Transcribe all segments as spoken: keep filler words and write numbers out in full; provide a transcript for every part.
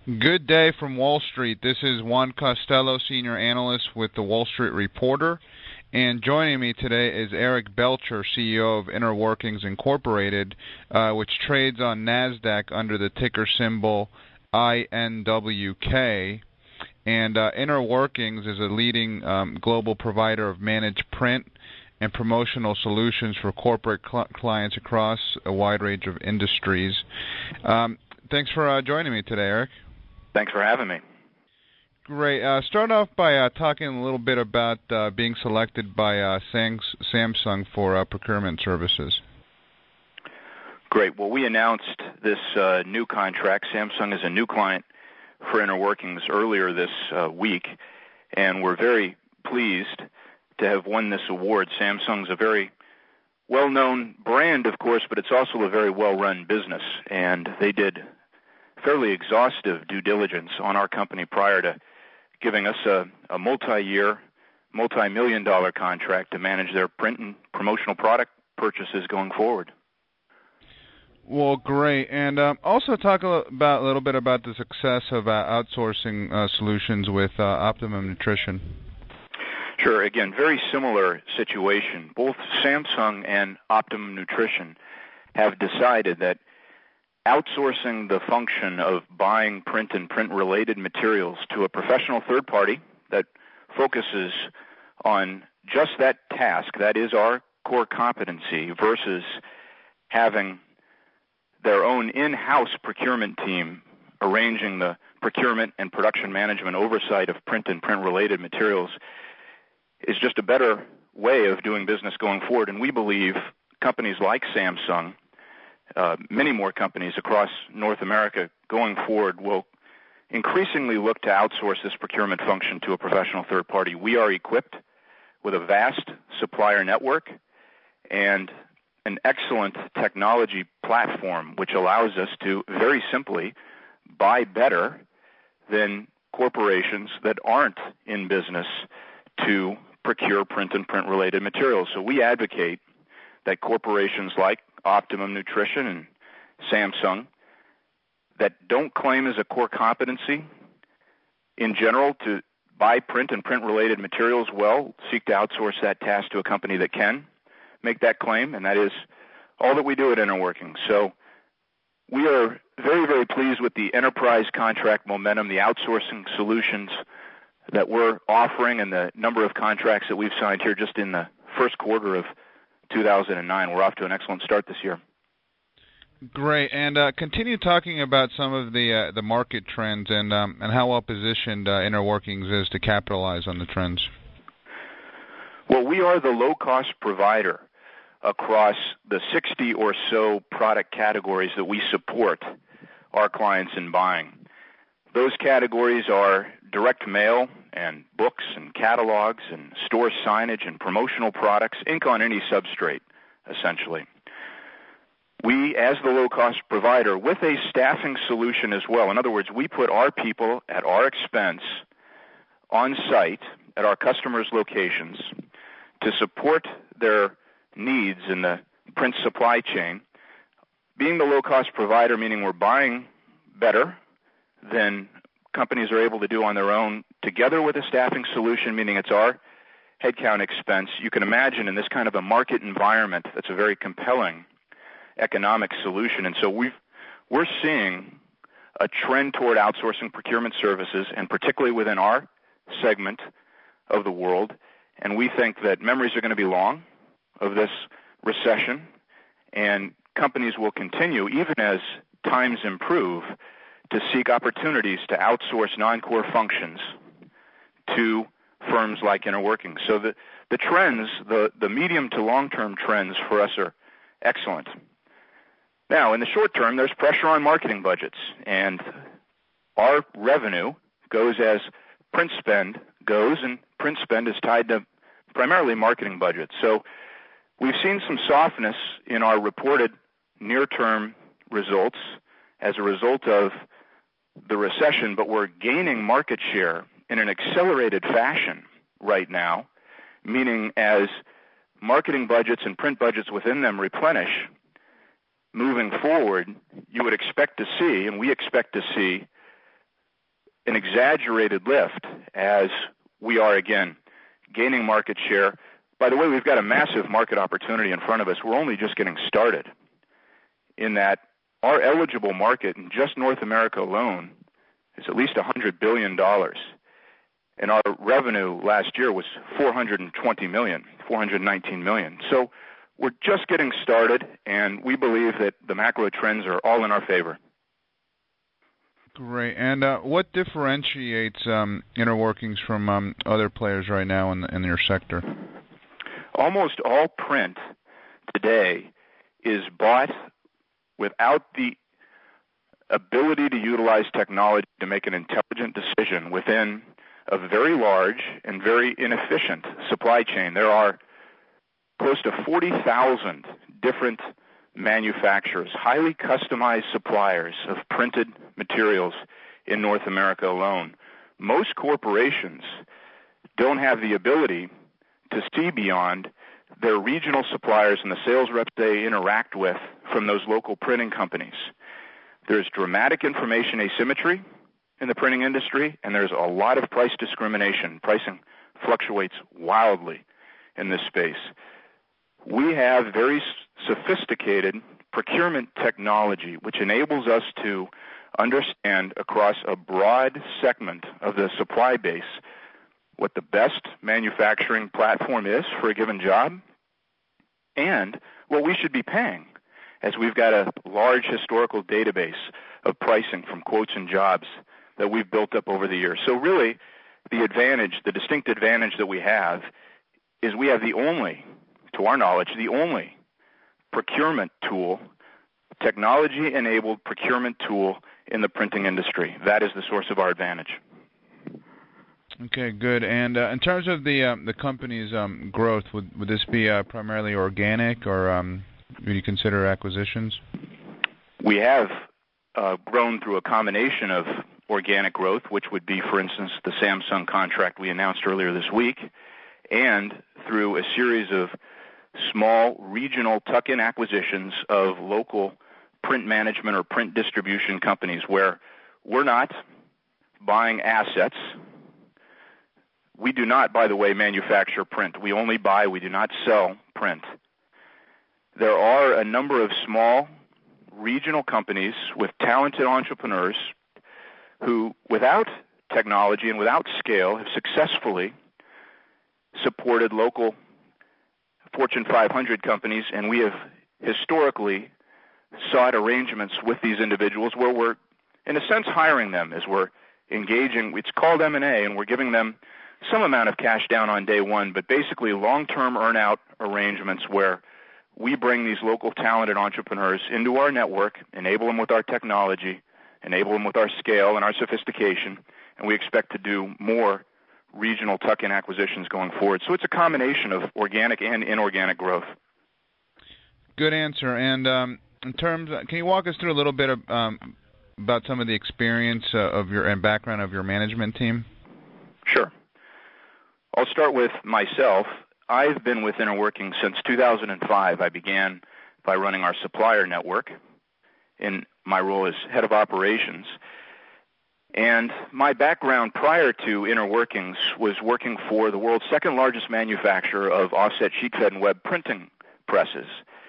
Good day from Wall Street. This is Juan Costello, Senior Analyst with the Wall Street Reporter. And joining me today is Eric Belcher, C E O of Inner Workings Incorporated, uh, which trades on NASDAQ under the ticker symbol I N W K. And uh, Inner Workings is a leading um, global provider of managed print and promotional solutions for corporate cl- clients across a wide range of industries. Um, thanks for uh, joining me today, Eric. Thanks for having me. Great. Uh, start off by uh, talking a little bit about uh, being selected by uh, Samsung for uh, procurement services. Great. Well, we announced this uh, new contract. Samsung is a new client for Inner Workings earlier this uh, week, and we're very pleased to have won this award. Samsung's a very well-known brand, of course, but it's also a very well-run business, and they did fairly exhaustive due diligence on our company prior to giving us a, a multi-year, multi-million dollar contract to manage their print and promotional product purchases going forward. Well, great. And um, also talk a, about, a little bit about the success of uh, outsourcing uh, solutions with uh, Optimum Nutrition. Sure. Again, very similar situation. Both Samsung and Optimum Nutrition have decided that outsourcing the function of buying print and print-related materials to a professional third party that focuses on just that task, that is our core competency, versus having their own in-house procurement team arranging the procurement and production management oversight of print and print-related materials, is just a better way of doing business going forward. And we believe companies like Samsung, Uh, many more companies across North America going forward will increasingly look to outsource this procurement function to a professional third party. We are equipped with a vast supplier network and an excellent technology platform, which allows us to very simply buy better than corporations that aren't in business to procure print and print-related materials. So we advocate that corporations like Optimum Nutrition and Samsung that don't claim as a core competency in general to buy print and print-related materials well, seek to outsource that task to a company that can make that claim, and that is all that we do at Inner Workings. So we are very, very pleased with the enterprise contract momentum, the outsourcing solutions that we're offering, and the number of contracts that we've signed here just in the first quarter of two thousand nine. We're off to an excellent start this year. Great, and uh, continue talking about some of the uh, the market trends and um, and how well positioned uh, Inner Workings is to capitalize on the trends. Well, we are the low-cost provider across the sixty or so product categories that we support our clients in buying. Those categories are direct mail and books and catalogs and store signage and promotional products, ink on any substrate, essentially. We, as the low-cost provider, with a staffing solution as well. In other words, we put our people at our expense on site at our customers' locations to support their needs in the print supply chain. Being the low-cost provider, meaning we're buying better than companies are able to do on their own, together with a staffing solution, meaning it's our headcount expense. You can imagine in this kind of a market environment, that's a very compelling economic solution. And so we've, we're seeing a trend toward outsourcing procurement services, and particularly within our segment of the world. And we think that memories are going to be long of this recession, and companies will continue, even as times improve, to seek opportunities to outsource non-core functions to firms like Inner Workings. So the, the trends, the, the medium to long-term trends for us are excellent. Now, in the short term, there's pressure on marketing budgets, and our revenue goes as print spend goes, and print spend is tied to primarily marketing budgets. So we've seen some softness in our reported near-term results as a result of the recession, but we're gaining market share in an accelerated fashion right now, meaning as marketing budgets and print budgets within them replenish, moving forward, you would expect to see, and we expect to see, an exaggerated lift as we are, again, gaining market share. By the way, we've got a massive market opportunity in front of us. We're only just getting started in that our eligible market in just North America alone is at least one hundred billion dollars. And our revenue last year was four hundred twenty million dollars, four hundred nineteen million dollars. So we're just getting started, and we believe that the macro trends are all in our favor. Great. And uh, what differentiates um, Interworkings from um, other players right now in, the, in your sector? Almost all print today is bought without the ability to utilize technology to make an intelligent decision within a very large and very inefficient supply chain. There are close to forty thousand different manufacturers, highly customized suppliers of printed materials in North America alone. Most corporations don't have the ability to see beyond their regional suppliers and the sales reps they interact with from those local printing companies. There's dramatic information asymmetry in the printing industry, and there's a lot of price discrimination. Pricing fluctuates wildly in this space. We have very sophisticated procurement technology, which enables us to understand across a broad segment of the supply base what the best manufacturing platform is for a given job and what we should be paying, as we've got a large historical database of pricing from quotes and jobs that we've built up over the years. So really, the advantage, the distinct advantage that we have is we have the only, to our knowledge, the only procurement tool, technology-enabled procurement tool in the printing industry. That is the source of our advantage. Okay, good. And uh, in terms of the um, the company's um, growth, would would this be uh, primarily organic, or um, would you consider acquisitions? We have uh, grown through a combination of organic growth, which would be, for instance, the Samsung contract we announced earlier this week, and through a series of small regional tuck-in acquisitions of local print management or print distribution companies where we're not buying assets. We do not, by the way, manufacture print. We only buy, we do not sell print. There are a number of small regional companies with talented entrepreneurs who, without technology and without scale, have successfully supported local Fortune five hundred companies, and we have historically sought arrangements with these individuals where we're, in a sense, hiring them as we're engaging. It's called M and A, and we're giving them some amount of cash down on day one, but basically long-term earn-out arrangements where we bring these local talented entrepreneurs into our network, enable them with our technology, enable them with our scale and our sophistication, and we expect to do more regional tuck-in acquisitions going forward. So it's a combination of organic and inorganic growth. Good answer. And um, in terms, of, can you walk us through a little bit of, um, about some of the experience uh, of your and background of your management team? Sure. I'll start with myself. I've been with Interworking since two thousand five. I began by running our supplier network in my role as head of operations. And my background prior to Interworkings was working for the world's second largest manufacturer of offset sheet-fed and web printing presses.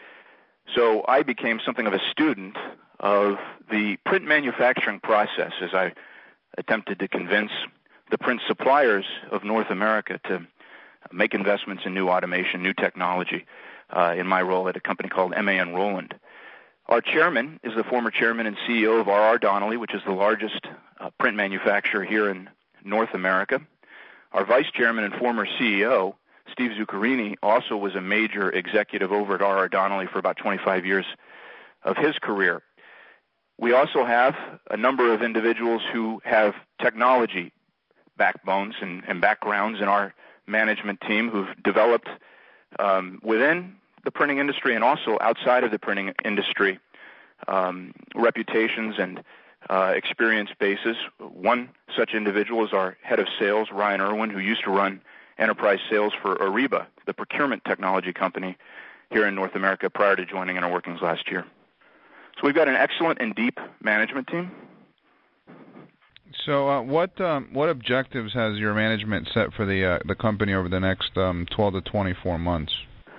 So I became something of a student of the print manufacturing process as I attempted to convince the print suppliers of North America to make investments in new automation, new technology, uh, in my role at a company called M A N Roland. Our chairman is the former chairman and C E O of R R Donnelley, which is the largest uh, print manufacturer here in North America. Our vice chairman and former C E O, Steve Zuccarini, also was a major executive over at R R Donnelley for about twenty-five years of his career. We also have a number of individuals who have technology backbones and, and backgrounds in our management team who've developed um, within the printing industry and also outside of the printing industry um, reputations and uh, experience bases. One such individual is our head of sales, Ryan Irwin, who used to run enterprise sales for Ariba, the procurement technology company here in North America prior to joining Interworkings last year. So we've got an excellent and deep management team. So, uh, what um, what objectives has your management set for the uh, the company over the next um, twelve to twenty-four months?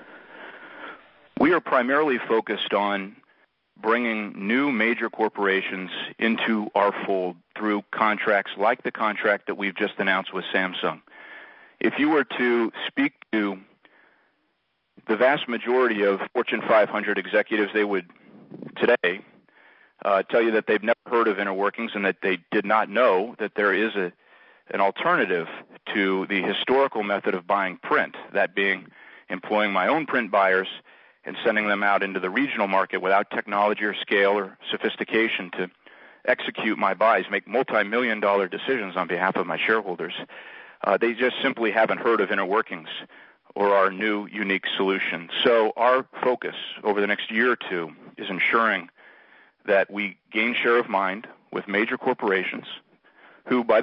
We are primarily focused on bringing new major corporations into our fold through contracts like the contract that we've just announced with Samsung. If you were to speak to the vast majority of Fortune five hundred executives, they would today uh, tell you that they've never heard of Interworkings and that they did not know that there is a, an alternative to the historical method of buying print, that being employing my own print buyers and sending them out into the regional market without technology or scale or sophistication to execute my buys, make multi-million dollar decisions on behalf of my shareholders. Uh, they just simply haven't heard of Interworkings or our new unique solution. So our focus over the next year or two is ensuring that we gain share of mind with major corporations who, by